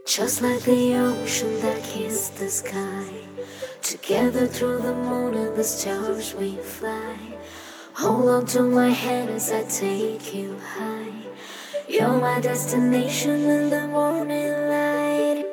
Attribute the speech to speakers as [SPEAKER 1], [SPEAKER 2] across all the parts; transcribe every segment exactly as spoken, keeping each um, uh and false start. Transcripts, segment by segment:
[SPEAKER 1] Just like the ocean that kissed the sky, together through the moon and the stars we fly. Hold on to my hand as I take you high. You're my destination in the morning light.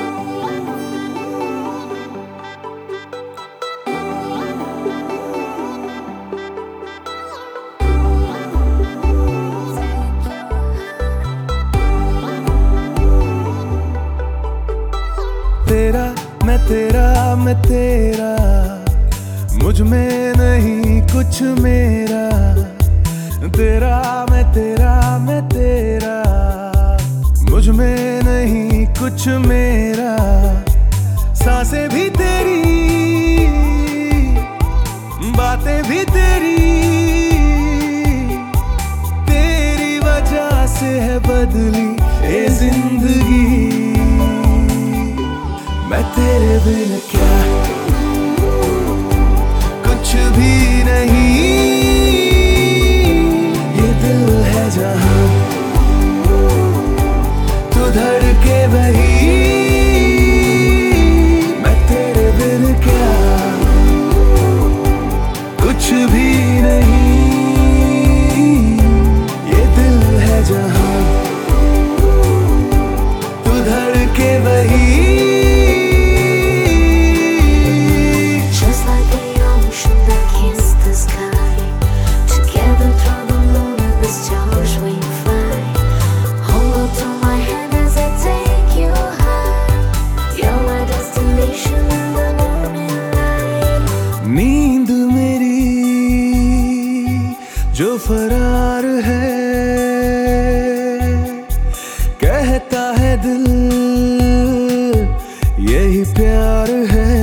[SPEAKER 2] तेरा मैं तेरा मैं तेरा, मुझ में नहीं कुछ मेरा। तेरा मैं तेरा मैं तेरा, मुझ में नहीं कुछ मेरा। सांसें भी तेरी, बातें भी तेरी, तेरी वजह से है बदली ये जिंदगी। मैं तेरे बिन क्या कुछ भी नहीं, ये दिल है जहां तू धड़के वही। मैं तेरे बिन क्या कुछ भी नहीं, ये दिल है जहां तू धड़के वही। नींद मेरी जो फरार है, कहता है दिल यही प्यार है।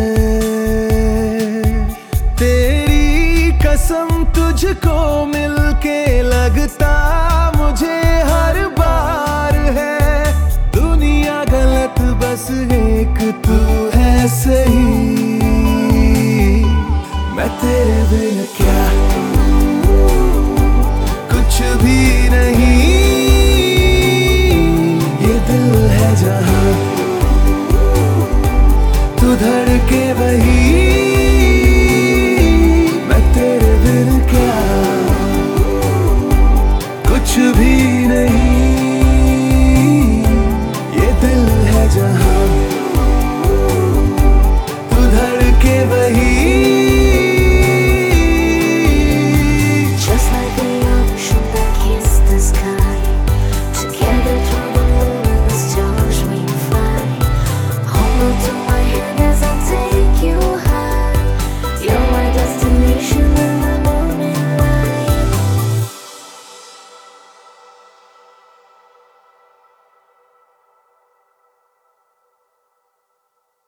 [SPEAKER 2] तेरी कसम तुझको मिलके लगता मुझे हर बार है। दुनिया गलत बस एक तू है सही। मैं तेरे बिन क्या कुछ भी नहीं, ये दिल है जहां तू धड़के वही। मैं तेरे बिन क्या कुछ भी नहीं।